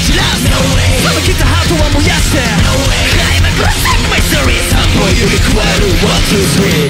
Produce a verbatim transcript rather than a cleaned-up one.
散らす No way 冷め切ったハートは燃やして No way クライマックス My story さんぽ指加えるワンツースリー